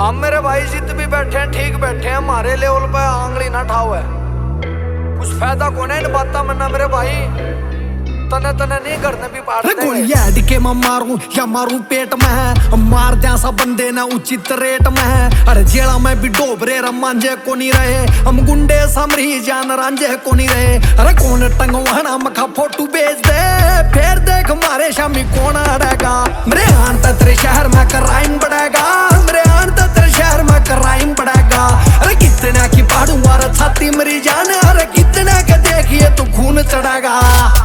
हम मेरे भाई जित भी बैठे हैं ठीक बैठे हैं, हमारे लेवल पे आंगली ना ठाओ है। कुछ फायदा कौन है इन बात मना मेरे भाई, तने तने नहीं करने भी पाड़ देंगे। गोलियां अड़के मैं मारूं या मारूं पेट में है, मार दिया सा बंदे ना उचित रेट में है। अरे जेड़ा में भी डोबरे रमांजे को नहीं रहे, हम गुंडे समरी जान रांझे को नहीं रहे। अरे कौन टंगवाना मखा फोटो बेच दे, फिर देख मारे शामी कौन अड़ेगा। मेरे आन तेरे शहर में क्राइम बढ़ेगा, मेरे आन तेरे शहर में क्राइम बढ़ेगा। अरे कितना की पाड़ू मारा छाती मरी जान, अरे कितना के देखिए तो खून चढ़ेगा।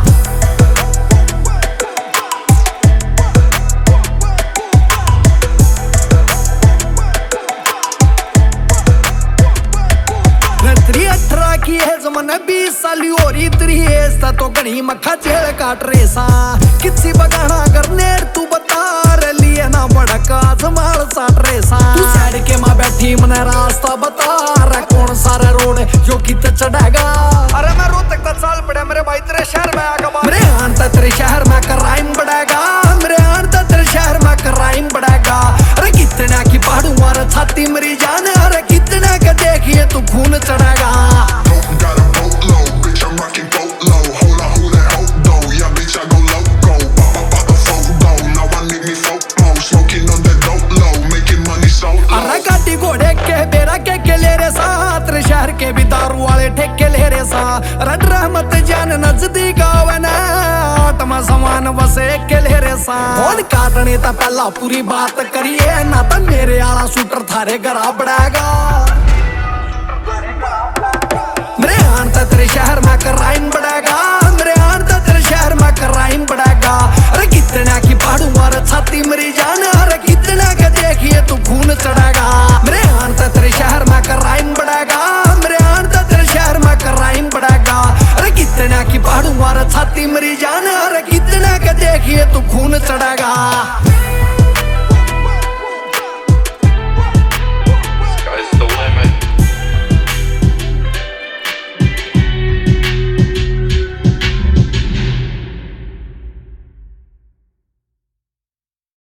की है जमाना 20 साली और इतरी है तो गणी मक्खा जेल काट रेसा। किसी बगाना करने तू बता रे लिए ना बड़का जमाल साट रेसा। तू साइड के मां बैठी मने रास्ता बता रे, कौन सारा रोड जो कित चढ़ेगा। अरे मैं रोहतक तक साल पड़ा मेरे भाई तेरे शहर में आगा। मेरे आन तेरे शहर में क्राइम बढ़ेगा, मेरे आन तेरे शहर में क्राइम बढ़ेगा। अरे कितना की पहाड़ू मारा छाती मरी जान, अरे कितना के देखिए तू खून चढ़ेगा। घोड़े के बेरा के ले रे साथ शहर के भी दारू वाले ठेके ले रे सा। रड रहमत जान नजदीक आवे ना, आत्मा समान बसे के ले रे सा। कौन काटने ता पहला पूरी बात करिए ना, तो मेरे आला शूटर थारे घर बढ़ेगा। मेरे आन तेरे शहर में क्राइम बढ़ेगा, मेरे आन तेरे शहर में क्राइम बढ़ेगा। अरे कितना की पहाड़ू मारा छाती मरी जान, अरे कितना के देखिए तू खून चढ़ेगा। मेरे